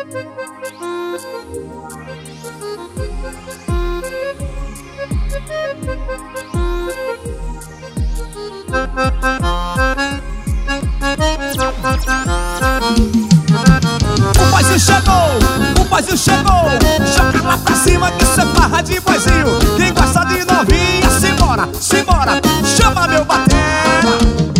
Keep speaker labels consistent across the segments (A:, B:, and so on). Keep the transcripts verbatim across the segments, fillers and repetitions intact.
A: O boizinho chegou, o boizinho chegou. Joga lá pra cima que isso é farra de boizinho. Quem gosta de novinha, simbora, simbora. Chama meu batera.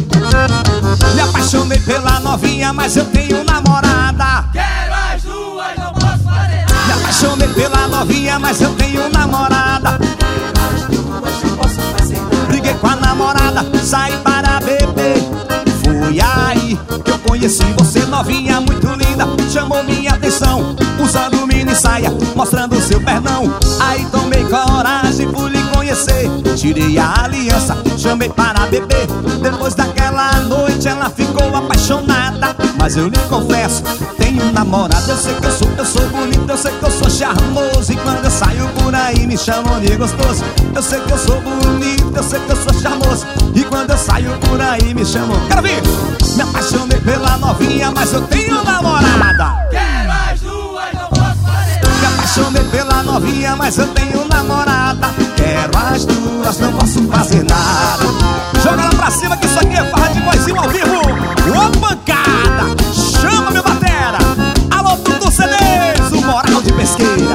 A: Me apaixonei pela novinha, mas eu tenho namorada.
B: Quero as duas, não posso fazer nada.
A: Me apaixonei pela novinha, mas eu tenho namorada.
B: Quero as duas, não posso fazer nada.
A: Briguei com a namorada, saí para beber. Foi aí que eu conheci você, novinha muito linda. Chamou minha atenção, usando mini saia, mostrando seu pernão. Aí tomei coragem, fui lhe conhecer. Tirei a aliança, chamei para beber. Depois daquela noite ela ficou apaixonada. Mas eu lhe confesso, tenho namorada. Eu sei que eu sou, eu sou bonito, eu sei que eu sou charmoso. E quando eu saio por aí me chamam de gostoso. Eu sei que eu sou bonito, eu sei que eu sou charmoso. E quando eu saio por aí me chamam. Quero ver! Me apaixonei pela novinha, mas eu tenho namorada.
B: Quero as duas, não posso fazer nada.
A: Me apaixonei pela novinha, mas eu tenho namorada. Quero as duas, não posso fazer nada. Joga lá pra cima que isso aqui é farra de boizinho ao vivo. Ô pancada! Chama meu batera. Alô, Dudu C Ds, o moral de pesqueira.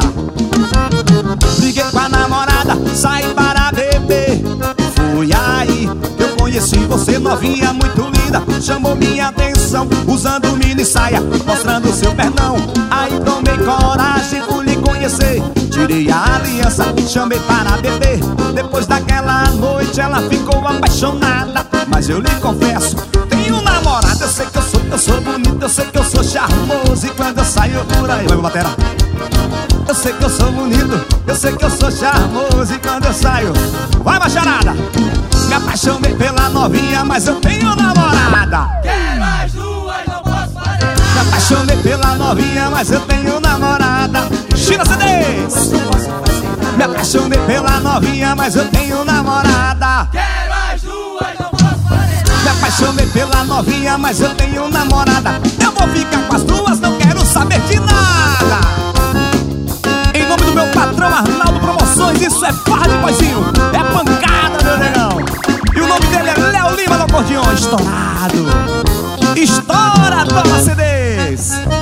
A: Briguei com a namorada, saí para beber. Foi aí que eu conheci você, novinha muito linda. Chamou minha atenção, usando mini saia, mostrando seu pernão. Aí tomei coragem, fui lhe conhecer. Tirei a aliança, chamei para beber. Depois daquela noite ela ficou apaixonada. Mas eu lhe confesso, tenho namorada. Eu sei que eu sou, eu sou bonito, eu sei que eu sou charmoso. E quando eu saio por aí, vai batera. Eu sei que eu sou bonito, eu sei que eu sou charmoso. E quando eu saio, vai macharada. Me apaixonei pela novinha, mas eu tenho namorada.
B: Quero as duas, não posso fazer nada.
A: Me apaixonei pela novinha, mas eu tenho namorada. China C Ds.
B: Não posso fazer nada.
A: Me apaixonei pela novinha, mas eu tenho namorada.
B: Quero as duas, não posso fazer nada.
A: Me apaixonei pela novinha, mas eu tenho namorada. Eu vou ficar com as duas, não quero saber de nada. Em nome do meu patrão Arnaldo Promoções, isso é farra de boizinho. É pancada, meu negão. E o nome dele é Léo Lima no acordeão. Estourado. Estoura, toma C Ds.